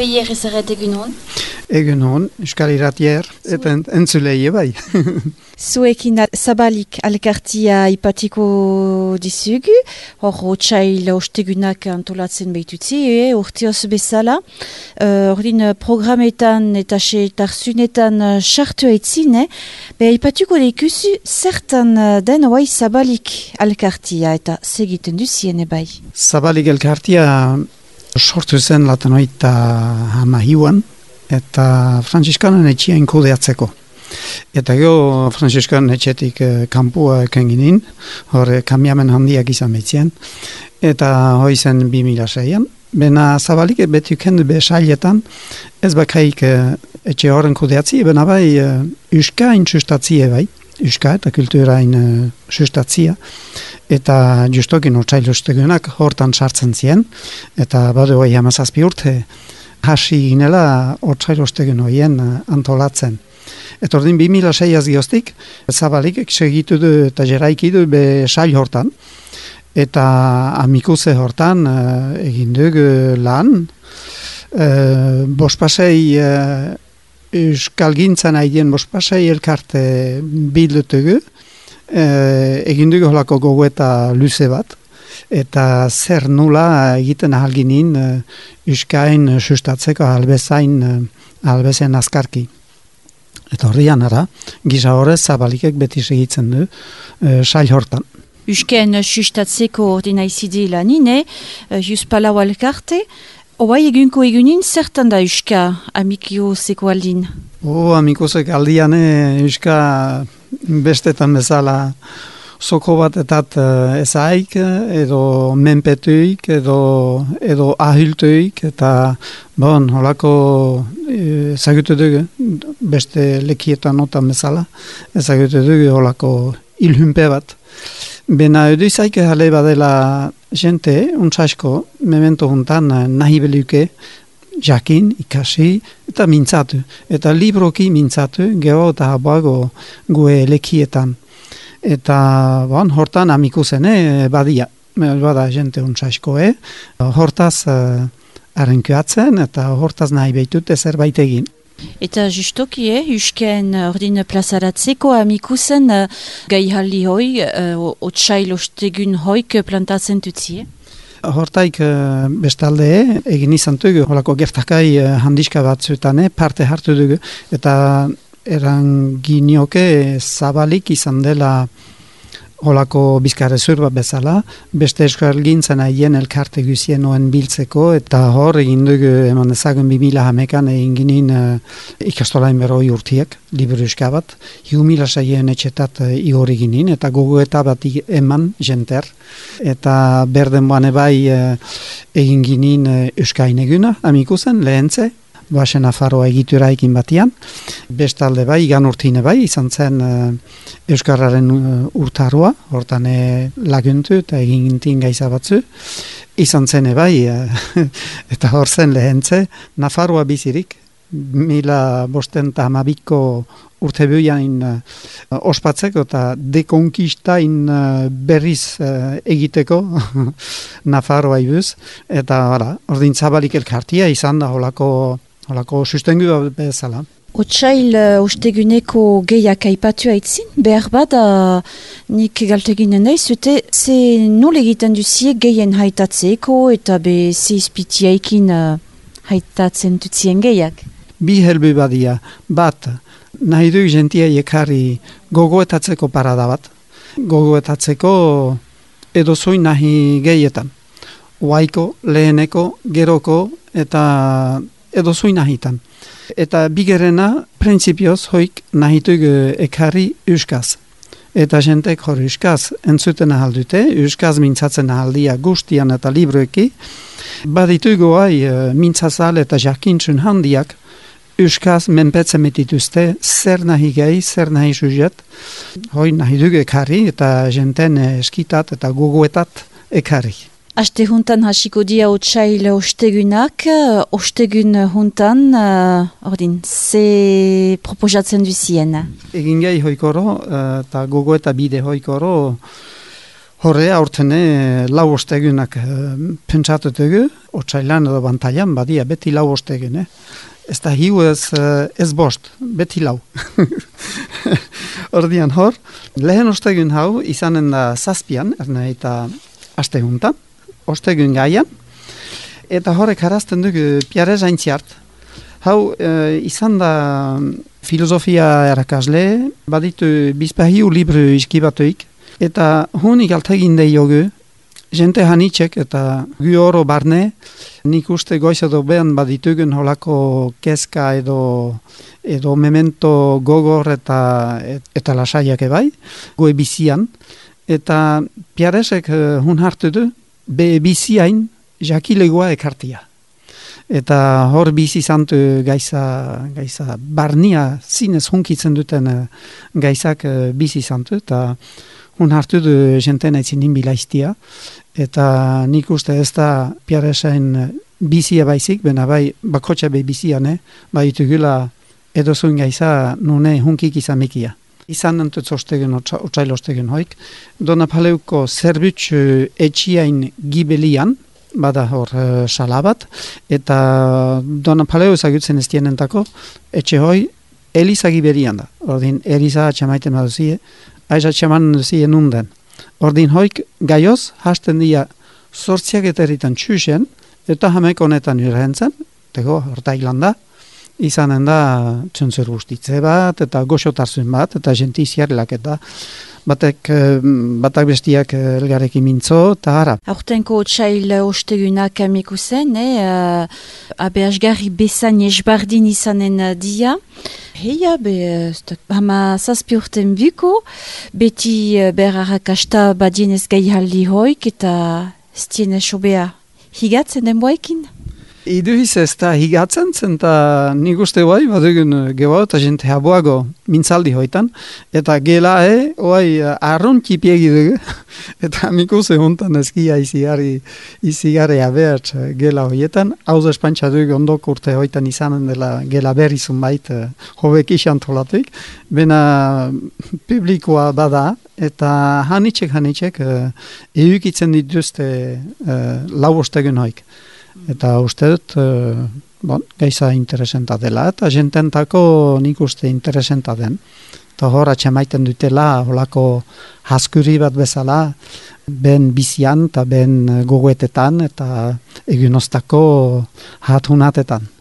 Peier ezaret egunon? Egunon, Euskal Irratier, eta entzuleie bai. Zuekin zabalik alkartia ipatiko dizugu, hor otsail ostegunak antolatzen behitutzi, urtioz bezala. Ordin programetan eta tarzunetan sartu eitzin, ipatiko deikuzu zertan den oai zabalik alkartia eta segiten duzien bai. Zabalik alkartia sortu zen latanoita hamahiuan, eta Frantziskanen etxiain kudeatzeko. Eta gero Frantziskanen etxetik kampua eken ginen, hor kamiamen handiak izan behitzen, eta hoi zen 2006an. Bena zabalik beti kendu besailetan, ez bakaik etxe horren kudeatzi, bena bai Euska intsustatzie bai, Euska eta kulturain sustatzia, eta justokin otsailostegunak hortan sartzen zien, eta badu hoi 17 urte, hasi ginela otsailostegun hoien antolatzen. Eta ordin 2006az gioztik, zabalik segitu du eta jeraiki du be sail hortan, eta amikuse hortan egin dugu lan, bospasei Euskal gintzan haidien bospasei elkarte bildutugu, egin dugu holako gogoeta luze bat, eta zer nula egiten ahalginin Euskain sustatzeko albezen azkarki. Eta horrian ara, gisa horrez zabalikek beti segitzen du sail hortan. Euskain sustatzeko ordina izide lanine, just palau alkarte, oai egunko egunin zertan da Euska amikio zeko aldin? Amiko zeko aldian Euska bestetan bezala soko batetat ezaik, edo menpetuik, edo ahiltuik, eta holako ezagutu dugu, beste lekietan otan bezala, ezagutu dugu holako ilhunpe bat. Bena edo izaik jale badela jente, untsasko, memento juntan nahi beluke, jakin, ikasi, eta mintzatu. Eta libroki mintzatu, geho eta habago gue lekietan. Eta hortan amikuzen badia, bada jente untsasko, hortaz arrenkuatzen, eta hortaz nahi behitut zerbait egin. Eta justoki, Euskain ordin plazaratzeko amikuzen gaihaldi hoi, otsail ostegun hoik plantatzen tutzie? Hortaik bestalde egin izan dugu, holako gertakai handiska batzuetan parte hartu dugu, eta eran ginioke zabalik izan dela holako bizkarrezur bat bezala, beste euskal gintzen haien elkarte guzien oen biltzeko, eta hor egin dugu eman ezagun 2011an egin ginen ikastolain beroi urtiek, liburu euska bat, 2006 etxetat igor ginen, eta gogoeta bat eman jenter, eta berden boan ebai egin ginen euskain eguna, amikuzen, lehentze, Basen afaroa egitura ekin batian. Bestalde bai, igan urtine bai, izan zen Euskarraren urtaroa, hortan laguntu eta egin gintin gaiza batzu. Izan zen bai, eta hor zen lehentze, Nafarroa bizirik, 1512ko urte buiain ospatzeko eta dekonkistain berriz egiteko Nafarroa ibuz. Eta ordin zabalik elkartia izan da holako sustengu bezala. Otsail osteguneko gehiak aipatu haitzin, behar bada nik galteginen nahi zute, ze nol egiten duzie gehien haitatzeko eta be ze izpitiaikin haitatzen dutzien gehiak? Bi helbu badia, bat, nahi duk jentia ekarri gogoetatzeko parada bat, gogoetatzeko edozoin nahi gehietan, oaiko, leheneko, geroko eta edozoin nahitan. Eta bigerena, printzipioz hoik nahituk ekarri euskaz. Eta jentek hor euskaz entzuten ahaldute, euskaz mintzatzen ahaldia guztian eta libroeki, baditugu mintzazal eta jakintxun handiak, euskaz menpetzen metituzte, zer nahi gehi, zer nahi sujet, hoi nahi dugu ekarri eta jenten eskitat eta gogoetat ekarri. Aste juntan hasiko dia otsail ostegunak, ostegun juntan, ordin, ze proposatzen duzien? Egin gehi hoikoro, eta gogoeta bide hoikoro, Horre, aurtene lau ostegunak pentsatutugu, otsailan edo bantailan, badia beti lau ostegun, Ez da hiu ez bost, beti lau. Ordian hor, lehen ostegun hau izanen da zazpian, erne eta astehuntan, ostegun gaian, eta horrek harazten dugu Pierre Jaintziart. Hau izan da filosofia erakasle, baditu bizpahiu libru iskibatuik, eta hunik altegin deiogu, jente hanitzek eta gu oro barne, nik uste goiz edo behan baditugun holako kezka edo memento gogor eta lasaiak ebai, goe bizian, eta Pierresek hun hartu du, be biziain jakilegoa ekartia. Eta hor bizi zantu gaiza barnia zinez hunkitzen duten gaizak bizi zantu, eta hun hartu du jenten aitzinin bilaiztia, eta nik uste ez da Pierresen bizia baizik, bena bai bakotxa be bizian, bai itugula edozun gaiza nune hunkik izamikia. Izan entut ostegun, otsail ostegun hoik, Dona Paleuko zerbitzu etxiain gibelian, bada hor salabat, eta Dona Paleu ezagutzen ez tienentako, etxe hoi Eliza gibelian da. Ordin, Eliza atxamaiten baduzie, aiz atxaman duzie nunden. Ordin hoik gaioz, hasten dia sortziak eteritan txusen, eta hamek honetan urhentzen, tego, hortailanda, izanen da txuntzer guztitze bat, eta goxotarzun bat, eta jentiziarlak eta batak bestiak elgarekin mintzo, eta hara. Aurtenko otsail ostegunak amiku zen, abeasgarri bezain esbardin izanen dia. Heia, hama zazpi urten buko, beti berarrakasta badienez gaihaldi hoik, eta stien esobea higatzen den boekin? Iduiz ez da higatzen zen, eta nik uste bai, badugun gehoa eta jente haboago mintzaldi hoitan, eta gela oai arron kipiegi dugu, eta nik uste hontan ezkia izigare abertz gela hoietan, hau espantxa dugu ondoko urte hoitan izanen dela gela berrizun bait hobek isantolatuik, bena publikoa bada, eta hanitxek eukitzen dituzte lau ostegun hoik. Eta uste dut, gaiza interesenta dela, eta jententako nik uste interesenta den. Eta hor atxemaiten dutela, holako haskuri bat bezala, ben bizian eta ben gogoetetan, eta egunostako hatunatetan.